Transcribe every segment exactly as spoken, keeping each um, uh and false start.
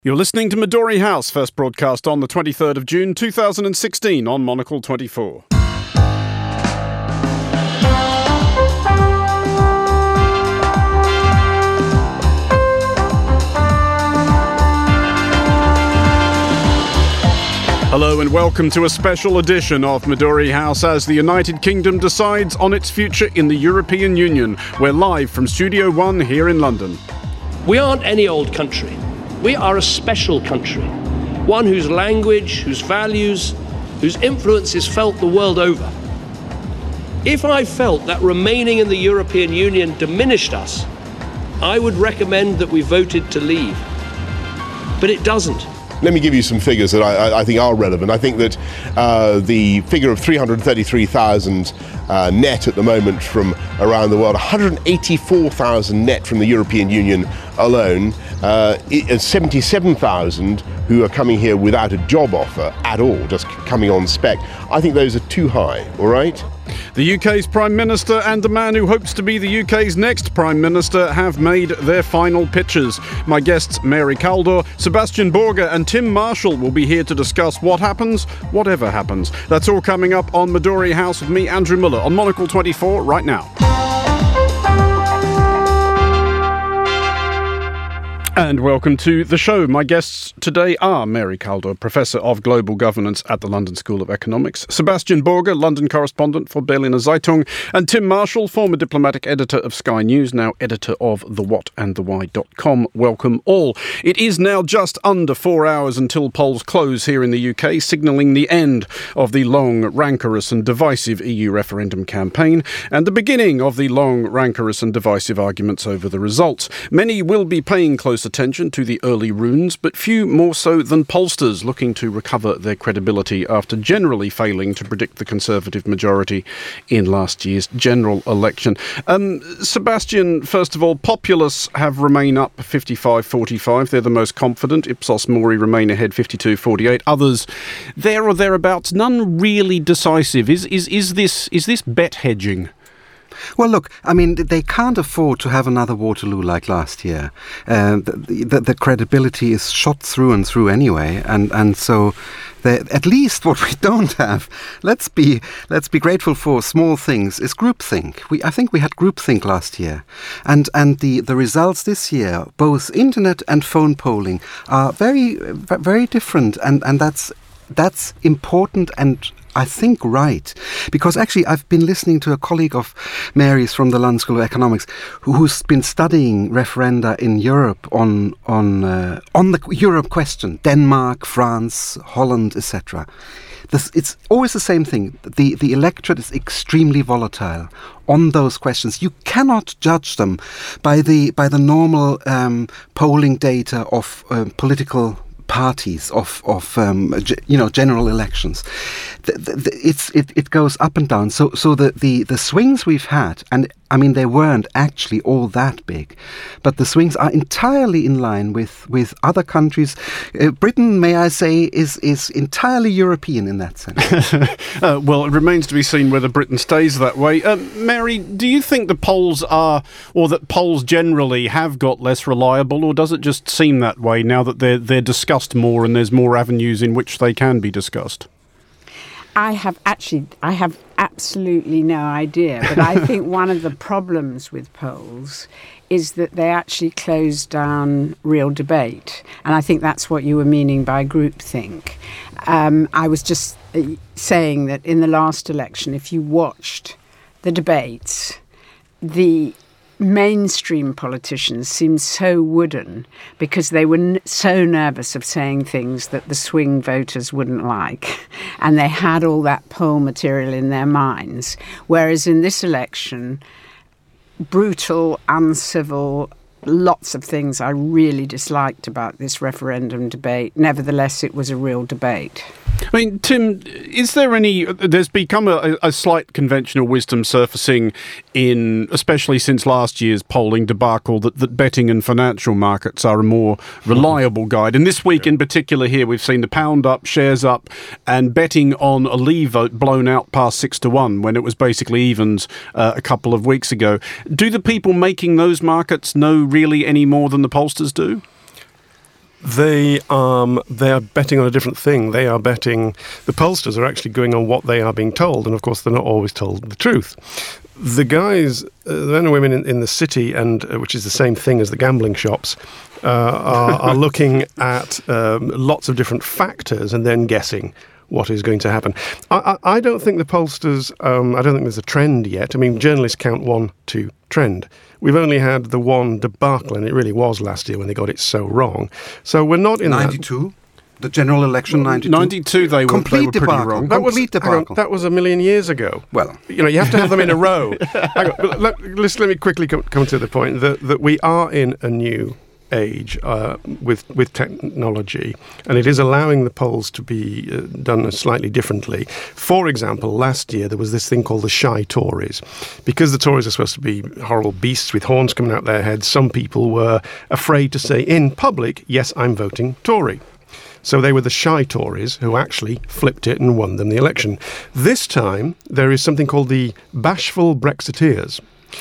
You're listening to Midori House, first broadcast on the twenty-third of June two thousand sixteen on Monocle twenty-four. Hello and welcome to a special edition of Midori House as the United Kingdom decides on its future in the European Union. We're live from Studio One here in London. We aren't any old country. We are a special country, one whose language, whose values, whose influence is felt the world over. If I felt that remaining in the European Union diminished us, I would recommend that we voted to leave. But it doesn't. Let me give you some figures that I, I think are relevant. I think that uh, the figure of three hundred thirty-three thousand uh, net at the moment from around the world, one hundred eighty-four thousand net from the European Union alone, uh, seventy-seven thousand who are coming here without a job offer at all, just coming on spec. I think those are too high, all right? The U K's Prime Minister and the man who hopes to be the U K's next Prime Minister have made their final pitches. My guests Mary Kaldor, Sebastian Borger and Tim Marshall will be here to discuss what happens, whatever happens. That's all coming up on Midori House with me, Andrew Muller, on Monocle twenty-four right now. And welcome to the show. My guests today are Mary Kaldor, Professor of Global Governance at the London School of Economics, Sebastian Borger, London correspondent for Berliner Zeitung, and Tim Marshall, former diplomatic editor of Sky News, now editor of the what and the why dot com. Welcome all. It is now just under four hours until polls close here in the U K, signalling the end of the long, rancorous and divisive E U referendum campaign and the beginning of the long, rancorous and divisive arguments over the results. Many will be paying close attention to the early runes, but few more so than pollsters looking to recover their credibility after generally failing to predict the Conservative majority in last year's general election. Um, Sebastian, first of all, populists have remained up fifty-five forty-five. They're the most confident. Ipsos Mori remain ahead fifty-two forty-eight. Others, there or thereabouts, none really decisive. Is is is this is this bet hedging? Well, look, I mean, they can't afford to have another Waterloo like last year. Uh, the, the, the credibility is shot through and through anyway, and and so at least what we don't have, let's be let's be grateful for small things, is groupthink. We I think we had groupthink last year, and and the, the results this year, both internet and phone polling, are very very different, and and that's that's important and I think right, because actually I've been listening to a colleague of Mary's from the London School of Economics who's been studying referenda in Europe on on uh, on the Europe question, Denmark, France, Holland, et cetera. It's always the same thing. The the electorate is extremely volatile on those questions. You cannot judge them by the by the normal um, polling data of uh, political parties of of um, you know general elections. The, the, the, it's it, it goes up and down. So so the, the, the swings we've had, and I mean they weren't actually all that big, but the swings are entirely in line with, with other countries. Uh, Britain, may I say, is is entirely European in that sense. uh, well, it remains to be seen whether Britain stays that way. Uh, Mary, do you think the polls are, or that polls generally have got less reliable, or does it just seem that way now that they're they're discussed more and there's more avenues in which they can be discussed? I have actually, I have absolutely no idea, but I think one of the problems with polls is that they actually close down real debate. And I think that's what you were meaning by groupthink. Um, I was just saying that in the last election, if you watched the debates, the mainstream politicians seemed so wooden because they were n- so nervous of saying things that the swing voters wouldn't like, and they had all that poll material in their minds. Whereas in this election, brutal, uncivil, lots of things I really disliked about this referendum debate. Nevertheless, it was a real debate. I mean, Tim, is there any... There's become a, a slight conventional wisdom surfacing in, especially since last year's polling debacle, that, that betting and financial markets are a more reliable guide. And this week in particular here, we've seen the pound up, shares up, and betting on a Leave vote blown out past six to one when it was basically evens uh, a couple of weeks ago. Do the people making those markets know really any more than the pollsters do? They um they are betting on a different thing. They are betting. The pollsters are actually going on what they are being told, and of course they're not always told the truth. The guys, uh, the men and women in, in the city, and uh, which is the same thing as the gambling shops, uh, are, are looking at um, lots of different factors and then guessing what is going to happen. I, I, I don't think the pollsters, um, I don't think there's a trend yet. I mean, journalists count one, two, trend. We've only had the one debacle, and it really was last year when they got it so wrong. So we're not in ninety-two? That. The general election, ninety-two? ninety-two, they were, Complete they were pretty debacle. wrong. That was, Complete hang on, debacle. that was a million years ago. Well, you know, you have to have them in a row. Hang on, let, let, let's, let me quickly come, come to the point that, that we are in a new age uh, with with technology, and it is allowing the polls to be uh, done slightly differently. For example, last year there was this thing called the shy Tories. Because the Tories are supposed to be horrible beasts with horns coming out their heads, some people were afraid to say in public, yes, I'm voting Tory. So they were the shy Tories who actually flipped it and won them the election. This time, there is something called the bashful Brexiteers.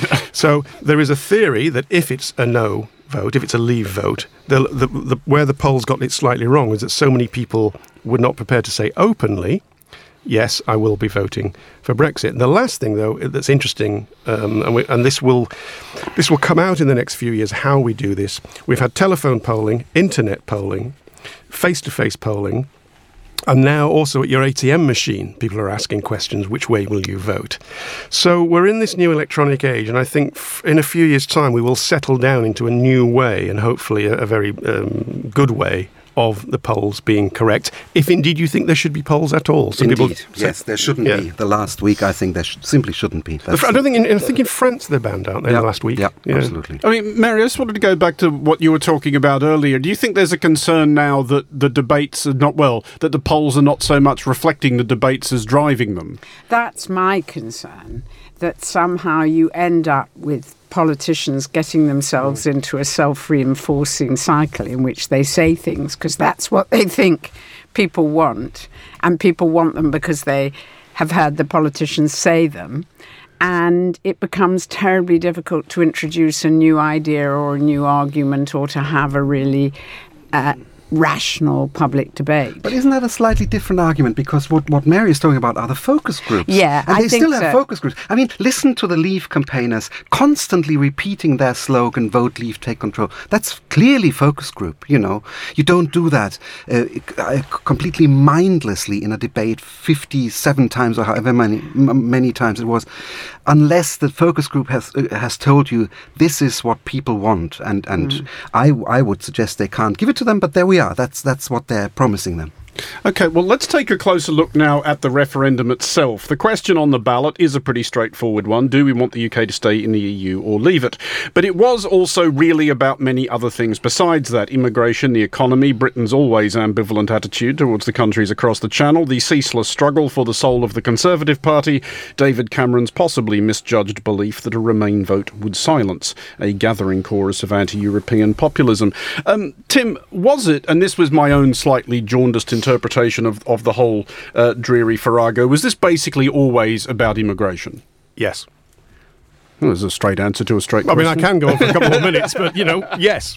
So there is a theory that if it's a no vote, if it's a leave vote, the, the, the, where the polls got it slightly wrong is that so many people were not prepared to say openly, yes, I will be voting for Brexit. The last thing, though, that's interesting, um, and, we, and this will this will come out in the next few years, how we do this. We've had telephone polling, internet polling, face-to-face polling, and now also at your A T M machine, people are asking questions, which way will you vote? So we're in this new electronic age, and I think f- in a few years' time we will settle down into a new way, and hopefully a, a very um, good way of the polls being correct, if indeed you think there should be polls at all. Some Indeed, people yes, say, there shouldn't yeah. be. The last week, I think there sh- simply shouldn't be. The, I don't think. In, I think in France they're banned, aren't they? Yeah, The last week. Yeah, yeah, absolutely. I mean, Mary, I just wanted to go back to what you were talking about earlier. Do you think there's a concern now that the debates are not, well, that the polls are not so much reflecting the debates as driving them? That's my concern, that somehow you end up with politicians getting themselves into a self-reinforcing cycle in which they say things because that's what they think people want, and people want them because they have heard the politicians say them, and it becomes terribly difficult to introduce a new idea or a new argument or to have a really uh, rational public debate. But isn't that a slightly different argument? Because what, what Mary is talking about are the focus groups. Yeah, and I they think still have so. focus groups. I mean, listen to the Leave campaigners constantly repeating their slogan, vote Leave, take control. That's clearly focus group, you know. You don't do that uh, completely mindlessly in a debate fifty-seven times or however many m- many times it was, unless the focus group has uh, has told you this is what people want. And, and mm. I, I would suggest they can't give it to them, but there we are. That's that's what they're promising them. OK, well, let's take a closer look now at the referendum itself. The question on the ballot is a pretty straightforward one. Do we want the U K to stay in the E U or leave it? But it was also really about many other things besides that. Immigration, the economy, Britain's always ambivalent attitude towards the countries across the Channel, the ceaseless struggle for the soul of the Conservative Party, David Cameron's possibly misjudged belief that a Remain vote would silence a gathering chorus of anti-European populism. Um, Tim, was it, and this was my own slightly jaundiced interpretation of, of the whole uh, dreary farrago, was this basically always about immigration? Yes. Well, there's a straight answer to a straight I question. mean, I can go on for a couple more minutes, but, you know, yes.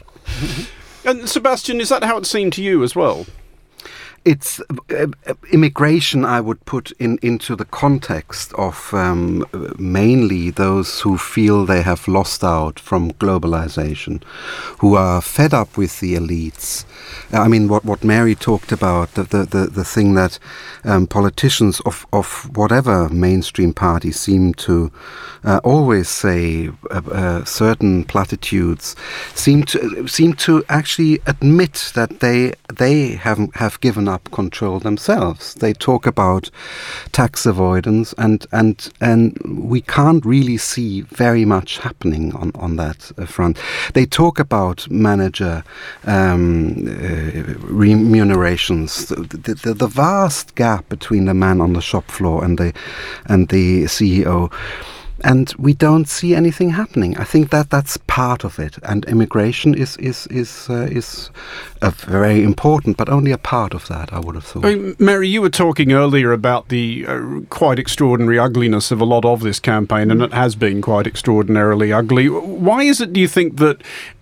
And Sebastian, is that how it seemed to you as well? It's uh, immigration I would put in into the context of um, mainly those who feel they have lost out from globalization, who are fed up with the elites. I mean, what, what Mary talked about, the the, the, the thing that um, politicians of, of whatever mainstream party seem to uh, always say uh, uh, certain platitudes, seem to seem to actually admit that they they have have given up control themselves. They talk about tax avoidance, and and and we can't really see very much happening on on that uh, front. They talk about manager um, uh, remunerations, the, the, the vast gap between the man on the shop floor and the and the C E O. And we don't see anything happening. I think that that's part of it. And immigration is is is uh, is a very important, but only a part of that, I would have thought. I mean, Mary, you were talking earlier about the uh, quite extraordinary ugliness of a lot of this campaign, and it has been quite extraordinarily ugly. Why is it, do you think, that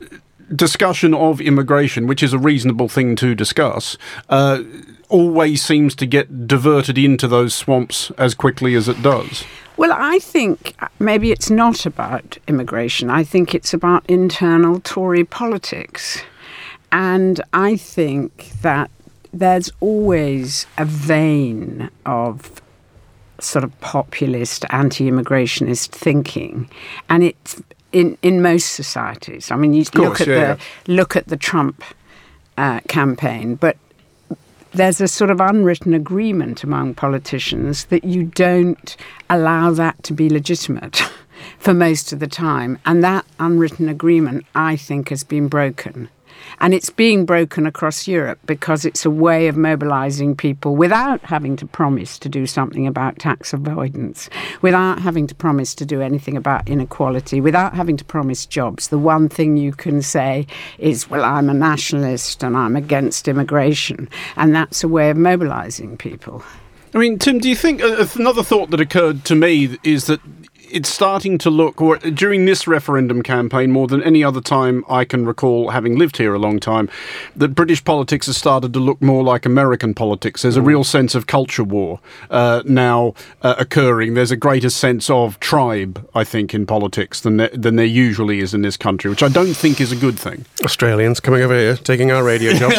discussion of immigration, which is a reasonable thing to discuss, uh, always seems to get diverted into those swamps as quickly as it does. Well, I think maybe it's not about immigration. I think it's about internal Tory politics. And I think that there's always a vein of sort of populist, anti-immigrationist thinking. And it's in, in most societies. I mean, you course, look at yeah, the yeah. look at the Trump uh, campaign, but there's a sort of unwritten agreement among politicians that you don't allow that to be legitimate for most of the time. And that unwritten agreement, I think, has been broken. And it's being broken across Europe because it's a way of mobilising people without having to promise to do something about tax avoidance, without having to promise to do anything about inequality, without having to promise jobs. The one thing you can say is, well, I'm a nationalist and I'm against immigration. And that's a way of mobilising people. I mean, Tim, do you think uh, another thought that occurred to me is that it's starting to look, or during this referendum campaign, more than any other time I can recall, having lived here a long time, that British politics has started to look more like American politics. There's a real sense of culture war uh, now uh, occurring. There's a greater sense of tribe, I think, in politics than there, than there usually is in this country, which I don't think is a good thing. Australians coming over here, taking our radio jobs.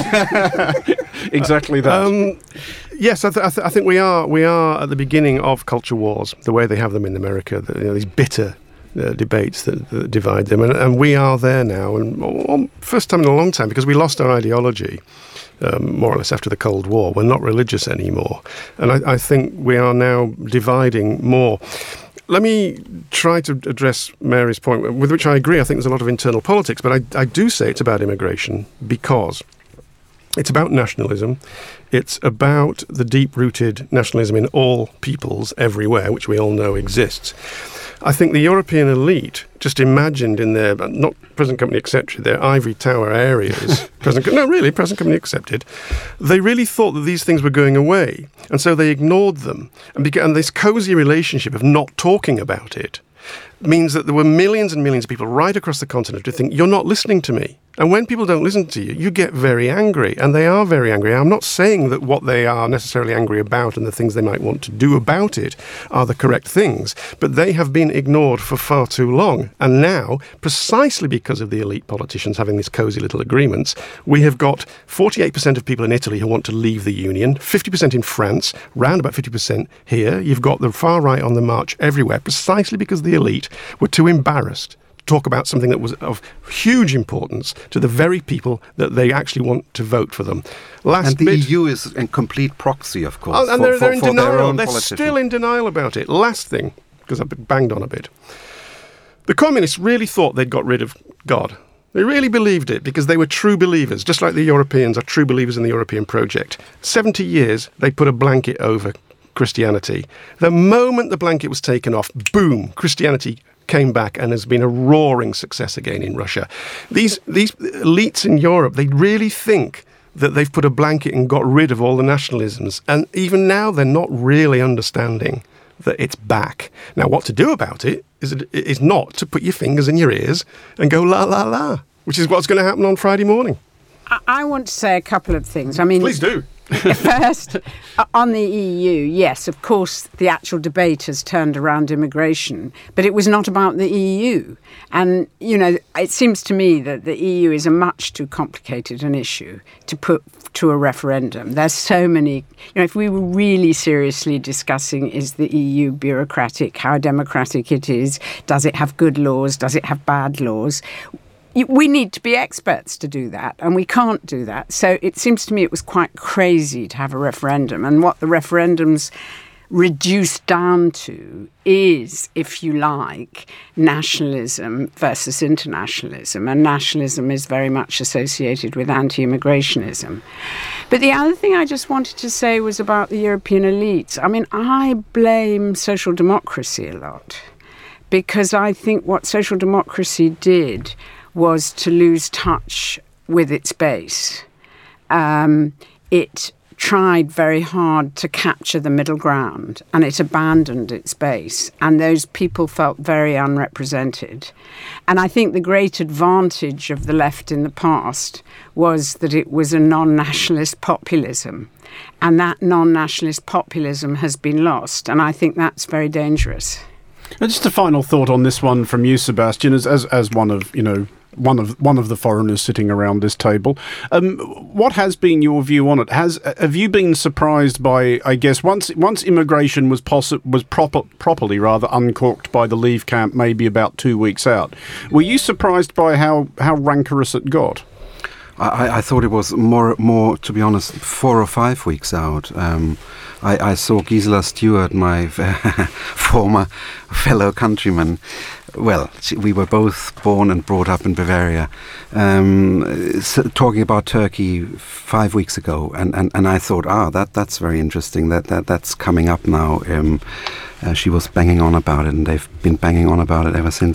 Exactly that. Um, Yes, I, th- I, th- I think we are we are at the beginning of culture wars, the way they have them in America, the, you know, these bitter uh, debates that, that divide them. And, and we are there now, and well, first time in a long time, because we lost our ideology, um, more or less after the Cold War. We're not religious anymore. And I, I think we are now dividing more. Let me try to address Mary's point, with which I agree. I think there's a lot of internal politics, but I, I do say it's about immigration because it's about nationalism. It's about the deep-rooted nationalism in all peoples everywhere, which we all know exists. I think the European elite just imagined in their, not present company accepted, their ivory tower areas, present, no, really, present company accepted, they really thought that these things were going away. And so they ignored them. And, began this cosy relationship of not talking about it means that there were millions and millions of people right across the continent who think, you're not listening to me. And when people don't listen to you, you get very angry, and they are very angry. I'm not saying that what they are necessarily angry about and the things they might want to do about it are the correct things, but they have been ignored for far too long. And now, precisely because of the elite politicians having these cosy little agreements, we have got forty-eight percent of people in Italy who want to leave the Union, fifty percent in France, round about fifty percent here. You've got the far right on the march everywhere, precisely because the elite were too embarrassed talk about something that was of huge importance to the very people that they actually want to vote for them. Last and the bit, E U is a complete proxy, of course. Oh, and for, they're, they're for, in for denial. They're still in denial about it. Last thing, because I've been banged on a bit. The communists really thought they'd got rid of God. They really believed it because they were true believers, just like the Europeans are true believers in the European project. seventy years, they put a blanket over Christianity. The moment the blanket was taken off, boom, Christianity came back and has been a roaring success again in Russia. These these elites in Europe, they really think that they've put a blanket and got rid of all the nationalisms. And even now, they're not really understanding that it's back. Now, what to do about it is, is not to put your fingers in your ears and go la, la, la, which is what's going to happen on Friday morning. I, I want to say a couple of things. I mean, please do. First, on the E U, yes, of course, the actual debate has turned around immigration, but it was not about the E U. And, you know, it seems to me that the E U is a much too complicated an issue to put to a referendum. There's so many, you know, if we were really seriously discussing, is the E U bureaucratic, how democratic it is, does it have good laws, does it have bad laws? We need to be experts to do that, and we can't do that. So it seems to me it was quite crazy to have a referendum. And what the referendum's reduced down to is, if you like, nationalism versus internationalism. And nationalism is very much associated with anti-immigrationism. But the other thing I just wanted to say was about the European elites. I mean, I blame social democracy a lot, because I think what social democracy did was to lose touch with its base. Um, it tried very hard to capture the middle ground, and it abandoned its base, and those people felt very unrepresented. And I think the great advantage of the left in the past was that it was a non-nationalist populism, and that non-nationalist populism has been lost, and I think that's very dangerous. And just a final thought on this one from you, Sebastian, as as, as one of, you know, one of one of the foreigners sitting around this table. Um, what has been your view on it? Has have you been surprised by, I guess, once once immigration was possi- was proper, properly rather uncorked by the Leave camp, maybe about two weeks out? Were you surprised by how, how rancorous it got? I, I thought it was more, more, to be honest, four or five weeks out. Um, I, I saw Gisela Stewart, my former fellow countryman. Well, she, we were both born and brought up in Bavaria, um, so talking about Turkey five weeks ago, and, and, and I thought, ah, that that's very interesting. That that that's coming up now. Um, uh, she was banging on about it, and they've been banging on about it ever since.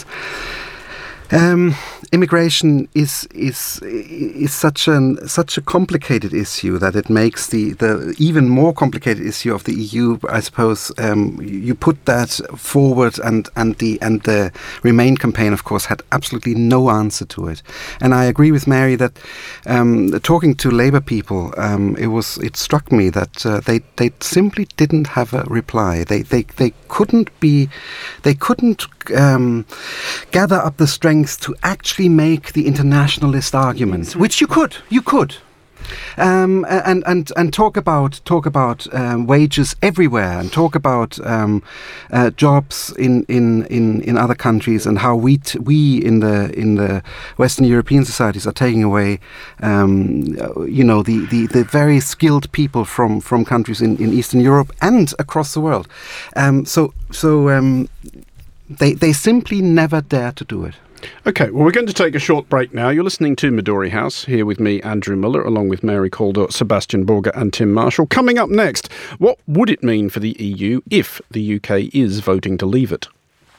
Um, immigration is is is such an such a complicated issue that it makes the, the even more complicated issue of the E U. I suppose um, you put that forward, and, and the and the Remain campaign, of course, had absolutely no answer to it. And I agree with Mary that um, talking to Labour people, um, it was it struck me that uh, they they simply didn't have a reply. They they they couldn't be they couldn't um, gather up the strength to actually make the internationalist arguments, which you could, you could, um, and and and talk about talk about um, wages everywhere, and talk about um, uh, jobs in, in, in, in other countries, and how we t- we in the in the Western European societies are taking away, um, you know, the, the, the very skilled people from, from countries in, in Eastern Europe and across the world. Um, so so um, they they simply never dare to do it. Okay, well, we're going to take a short break now. You're listening to Midori House, here with me, Andrew Muller, along with Mary Calder, Sebastian Borger and Tim Marshall. Coming up next, what would it mean for the E U if the U K is voting to leave it?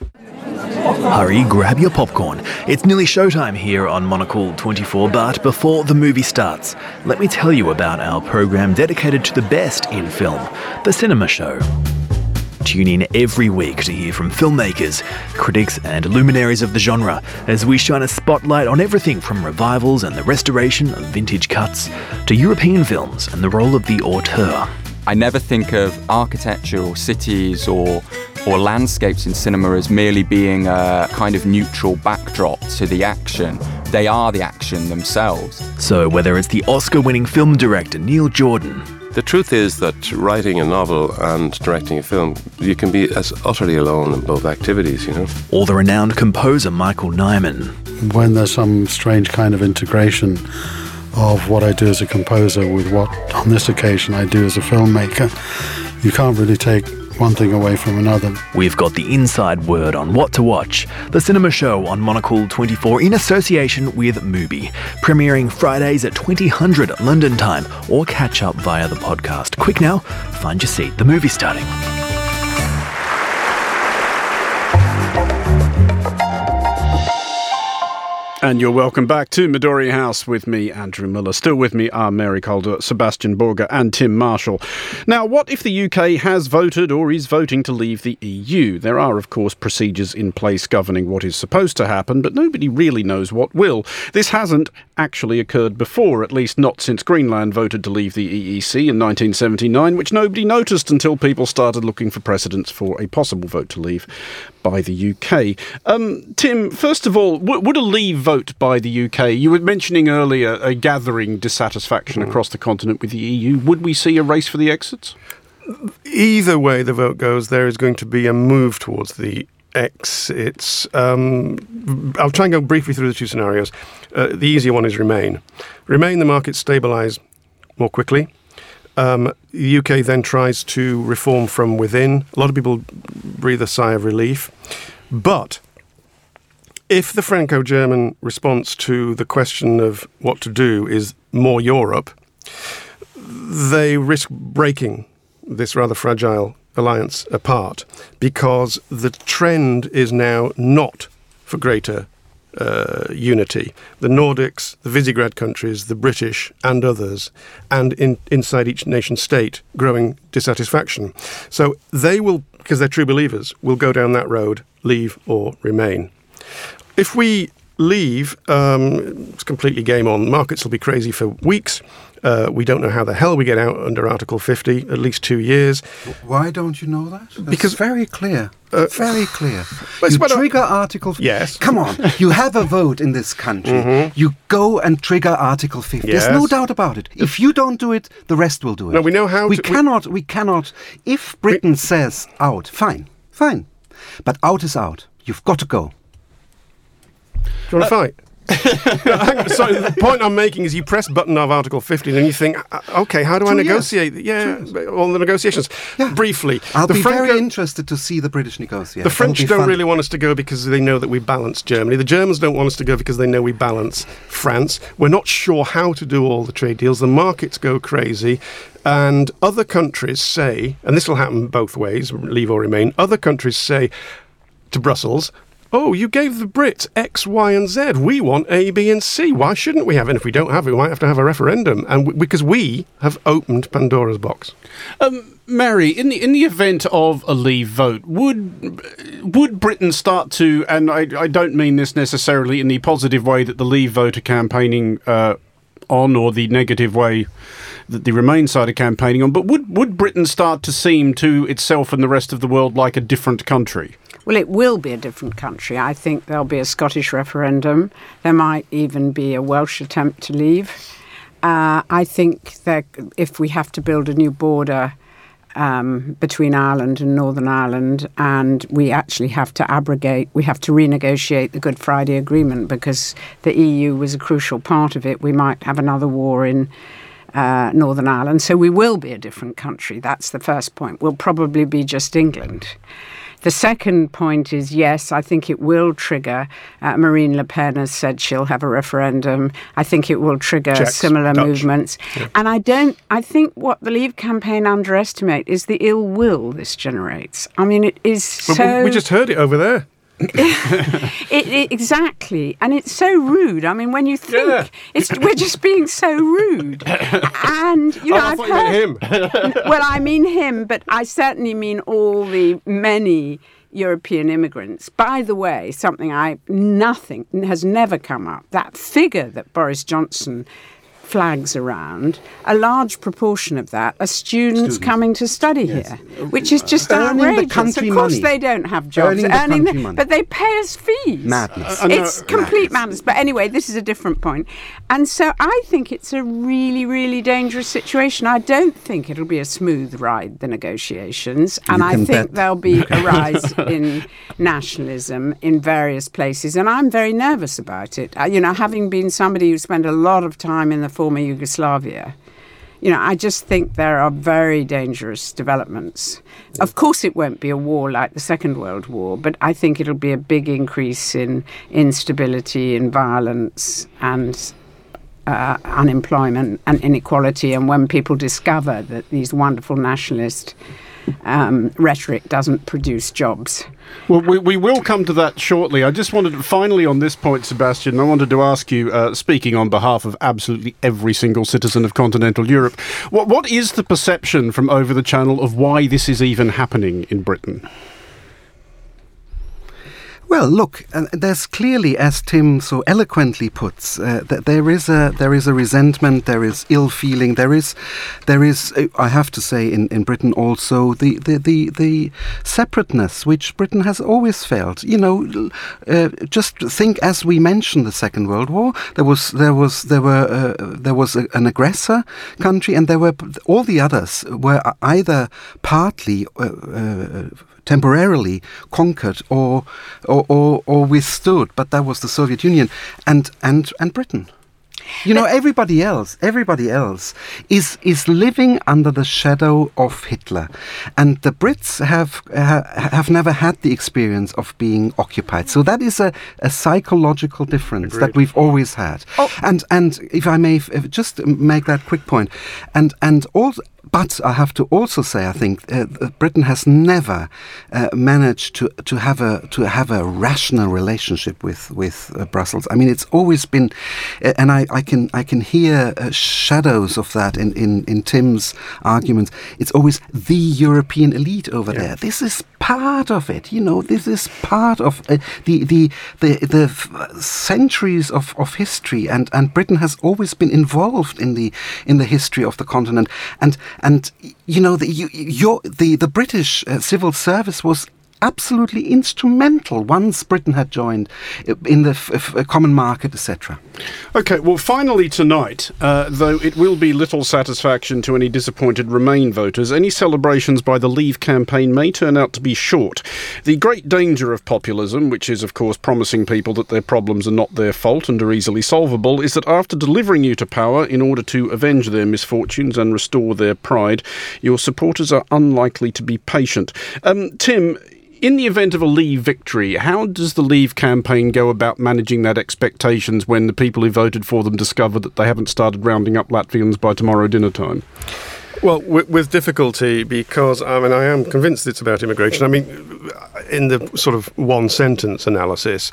Hurry, grab your popcorn. It's nearly showtime here on Monocle twenty-four, but before the movie starts, let me tell you about our program dedicated to the best in film, The Cinema Show. Tune in every week to hear from filmmakers, critics and luminaries of the genre as we shine a spotlight on everything from revivals and the restoration of vintage cuts to European films and the role of the auteur. I never think of architecture or cities or or landscapes in cinema as merely being a kind of neutral backdrop to the action. They are the action themselves. So whether it's the Oscar-winning film director Neil Jordan, the truth is that writing a novel and directing a film, you can be as utterly alone in both activities, you know. or the renowned composer Michael Nyman. When there's some strange kind of integration of what I do as a composer with what, on this occasion, I do as a filmmaker, you can't really take one thing away from another. We've got the inside word on what to watch. The Cinema Show on Monocle twenty-four in association with Mubi, premiering Fridays at twenty hundred London time, or catch up via the podcast. Quick now, find your seat. The movie's starting. And you're welcome back to Midori House with me, Andrew Muller. Still with me are Mary Calder, Sebastian Borger and Tim Marshall. Now, what if the U K has voted or is voting to leave the E U? There are, of course, procedures in place governing what is supposed to happen, but nobody really knows what will. This hasn't actually occurred before, at least not since Greenland voted to leave the E E C in nineteen seventy-nine, which nobody noticed until people started looking for precedents for a possible vote to leave by the U K. Um, Tim, first of all, w- would a leave vote by the U K, you were mentioning earlier a gathering dissatisfaction mm. across the continent with the E U, would we see a race for the exits? Either way the vote goes, there is going to be a move towards the exits. Um, I'll try and go briefly through the two scenarios. Uh, the easier one is Remain. Remain, the markets stabilise more quickly. Um, the U K then tries to reform from within. A lot of people breathe a sigh of relief. But if the Franco-German response to the question of what to do is more Europe, they risk breaking this rather fragile alliance apart, because the trend is now not for greater uh, unity. The Nordics, the Visegrad countries, the British and others, and in, inside each nation state, growing dissatisfaction. So they will, because they're true believers, will go down that road, leave or remain. If we leave, um, it's completely game on. Markets will be crazy for weeks. Uh, we don't know how the hell we get out under Article fifty, at least two years. Why don't you know that? That's because very clear. Uh, very clear. But You what I- trigger Article fifty. Yes. Come on. You have a vote in this country. Mm-hmm. You go and trigger Article fifty. Yes. There's no doubt about it. If you don't do it, the rest will do it. No, we know how We to- we- cannot, we cannot. If Britain says out, fine, fine. But out is out. You've got to go. Do you want to fight? So the point I'm making is you press button of Article fifty and then you think, uh, okay, how do I Two years. negotiate? Yeah, all the negotiations. Yeah. Briefly. I'll the be Franco- very interested to see the British negotiate. The French That'll be don't fun. really want us to go because they know that we balance Germany. The Germans don't want us to go because they know we balance France. We're not sure how to do all the trade deals. The markets go crazy. And other countries say, and this will happen both ways, leave or remain, other countries say to Brussels, oh, you gave the Brits X, Y, and Z. We want A, B, and C. Why shouldn't we have it? And if we don't have it, we might have to have a referendum. And w- because we have opened Pandora's box. Um, Mary, in the in the event of a leave vote, would would Britain start to, and I, I don't mean this necessarily in the positive way that the leave vote are campaigning uh, on, or the negative way that the Remain side are campaigning on, but would, would Britain start to seem to itself and the rest of the world like a different country? Well, it will be a different country. I think there'll be a Scottish referendum. There might even be a Welsh attempt to leave. Uh, I think that if we have to build a new border um, between Ireland and Northern Ireland, and we actually have to abrogate, we have to renegotiate the Good Friday Agreement because the E U was a crucial part of it, we might have another war in uh, Northern Ireland. So we will be a different country. That's the first point. We'll probably be just England. The second point is, yes, I think it will trigger. Uh, Marine Le Pen has said she'll have a referendum. I think it will trigger Czechs, similar Dutch. movements. Yeah. And I don't, I think what the Leave campaign underestimate is the ill will this generates. I mean, it is But so... we, we just heard it over there. It, it, exactly, and it's so rude. I mean, when you think Yeah. it's, we're just being so rude, and you know, Oh, I I've thought you meant heard. him. Well, I mean him, but I certainly mean all the many European immigrants. By the way, something I nothing has never come up. That figure that Boris Johnson flags around, a large proportion of that are students, Students. coming to study Yes. here, which is just Earning the outrageous. country of course, money. they don't have jobs, Earning the country money. but they pay us fees. Madness. I know- It's complete madness. But anyway, this is a different point. And so I think it's a really, really dangerous situation. I don't think it'll be a smooth ride, the negotiations. And You I can think bet. there'll be a rise in nationalism in various places. And I'm very nervous about it. Uh, you know, having been somebody who spent a lot of time in the former Yugoslavia, you know, I just think there are very dangerous developments. Of course, it won't be a war like the Second World War, but I think it'll be a big increase in instability and violence and uh, unemployment and inequality. And when people discover that these wonderful nationalist um, rhetoric doesn't produce jobs. Well, we, we will come to that shortly. I just wanted to, finally on this point, Sebastian, I wanted to ask you, uh, speaking on behalf of absolutely every single citizen of continental Europe, what what is the perception from over the channel of why this is even happening in Britain? Well, look, uh, there's clearly, as Tim so eloquently puts, uh, that there is a there is a resentment, there is ill feeling, there is there is uh, I have to say in, in Britain also the, the, the, the separateness which Britain has always felt. You know, uh, just think as we mentioned the Second World War, there was there was there were uh, there was a, an aggressor country, and there were all the others were either partly Uh, uh, temporarily conquered or, or or or withstood, but that was the Soviet Union and and and Britain. You know, everybody else, everybody else is is living under the shadow of Hitler, and the Brits have uh, have never had the experience of being occupied. So that is a, a psychological difference Agreed. that we've always had. Oh. And and if I may f- if just make that quick point, and and also but I have to also say, I think uh, Britain has never uh, managed to, to have a to have a rational relationship with with uh, Brussels. I mean, it's always been, uh, and I, I can I can hear uh, shadows of that in, in, in Tim's arguments. It's always the European elite over yeah. there. This is part of it, you know. This is part of uh, the the the the f- centuries of, of history, and, and Britain has always been involved in the in the history of the continent. And and you know the you, your, the the British uh, civil service was absolutely instrumental once Britain had joined in the f- f- common market, et cetera. Okay, well, finally tonight, uh, though it will be little satisfaction to any disappointed Remain voters, any celebrations by the Leave campaign may turn out to be short. The great danger of populism, which is, of course, promising people that their problems are not their fault and are easily solvable, is that after delivering you to power in order to avenge their misfortunes and restore their pride, your supporters are unlikely to be patient. Um, Tim, in the event of a Leave victory, how does the Leave campaign go about managing that expectations when the people who voted for them discover that they haven't started rounding up Latvians by tomorrow dinner time? Well, with, with difficulty, because I mean, I am convinced it's about immigration. I mean, in the sort of one-sentence analysis,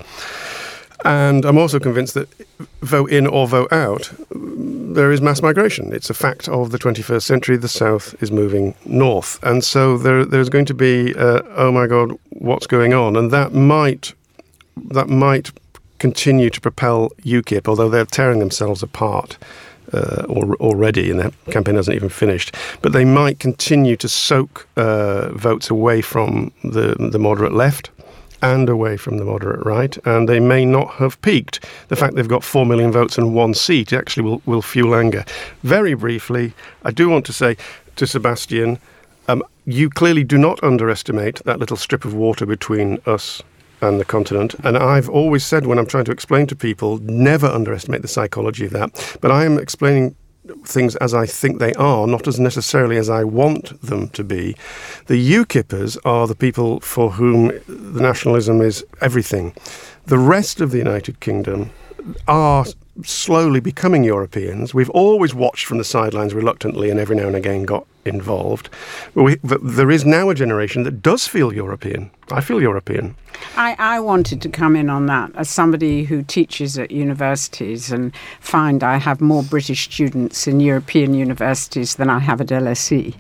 and I'm also convinced that vote in or vote out, there is mass migration. It's a fact of the twenty-first century. The South is moving north. And so there, there's going to be, uh, oh my God, what's going on? And that might that might continue to propel UKIP, although they're tearing themselves apart uh, or, already, and their campaign hasn't even finished. But they might continue to soak uh, votes away from the, the moderate left and away from the moderate right, and they may not have peaked. The fact they've got four million votes and one seat actually will, will fuel anger. Very briefly, I do want to say to Sebastian, um, you clearly do not underestimate that little strip of water between us and the continent, and I've always said when I'm trying to explain to people, never underestimate the psychology of that, but I am explaining things as I think they are, not as necessarily as I want them to be. The UKIPers are the people for whom the nationalism is everything. The rest of the United Kingdom are slowly becoming Europeans. We've always watched from the sidelines reluctantly and every now and again got involved. But, we, but there is now a generation that does feel European. I feel European. I, I wanted to come in on that as somebody who teaches at universities and find I have more British students in European universities than I have at L S E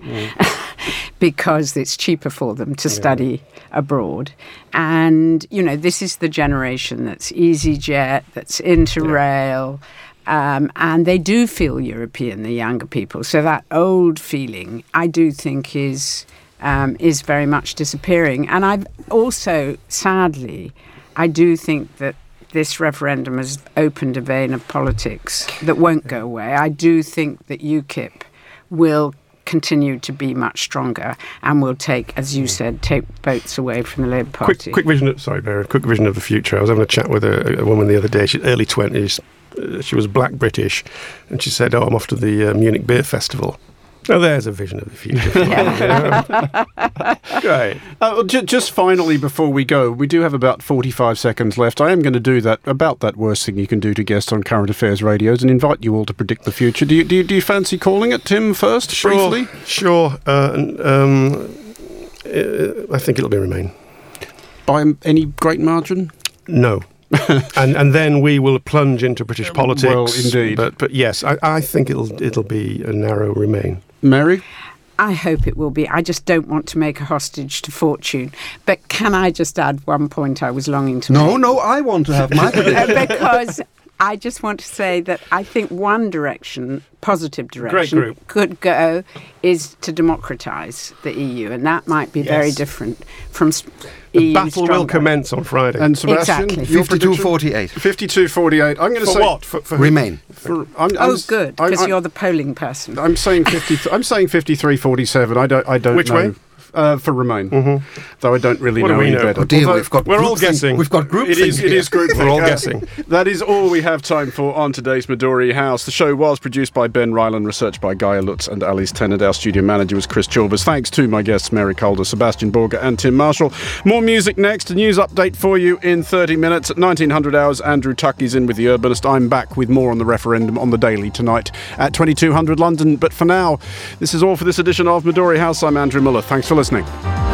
mm. because it's cheaper for them to yeah. study abroad. And, you know, this is the generation that's EasyJet, that's Interrail, yeah. Um, and they do feel European, the younger people. So that old feeling, I do think, is um, is very much disappearing. And I've also, sadly, I do think that this referendum has opened a vein of politics that won't go away. I do think that UKIP will continue to be much stronger and will take, as you said, take votes away from the Labour Party. Quick, quick vision. Of, sorry, Mary. Quick vision of the future. I was having a chat with a, a woman the other day. She's early twenties. Uh, she was black British, and she said, "Oh, I'm off to the uh, Munich Beer Festival." Oh, there's a vision of the future. Great. Uh, j- just finally, before we go, we do have about forty-five seconds left. I am going to do that about that worst thing you can do to guests on Current Affairs radios and invite you all to predict the future. Do you do you, do you fancy calling it, Tim, first, sure, briefly? Sure. Uh, um, I think it'll be Remain. By any great margin? No. and and then we will plunge into British politics. Well, indeed. But but yes, I, I think it'll it'll be a narrow Remain. Mary? I hope it will be. I just don't want to make a hostage to fortune. But can I just add one point I was longing to no, make? No, no, I want to have my prediction. Because I just want to say that I think one direction, positive direction, could go is to democratise the E U, and that might be yes. very different from the E U battle stronger. will commence on Friday. And Sebastian, exactly. fifty-two forty-eight. fifty-two forty-eight. I'm going to for say what? For, for Remain. For, I'm, oh, I'm, good, because you're the polling person. I'm saying fifty. I'm saying fifty-three forty-seven. I don't. I don't. Which know. way? uh, for Remain. Mm-hmm. Though I don't really What know do we any know? better. Oh dear, Although we've got we're all groupthink- guessing. We've got group It is, it is group We're all Uh, guessing. That is all we have time for on today's Midori House. The show was produced by Ben Ryland, researched by Gaia Lutz and Alice Tennant. Our studio manager was Chris Chilvers. Thanks to my guests Mary Calder, Sebastian Borger and Tim Marshall. More music next. A news update for you in thirty minutes. At nineteen hundred hours, Andrew Tuckey's in with The Urbanist. I'm back with more on the referendum on the Daily tonight at twenty-two hundred London. But for now, this is all for this edition of Midori House. I'm Andrew Muller. Thanks for listening.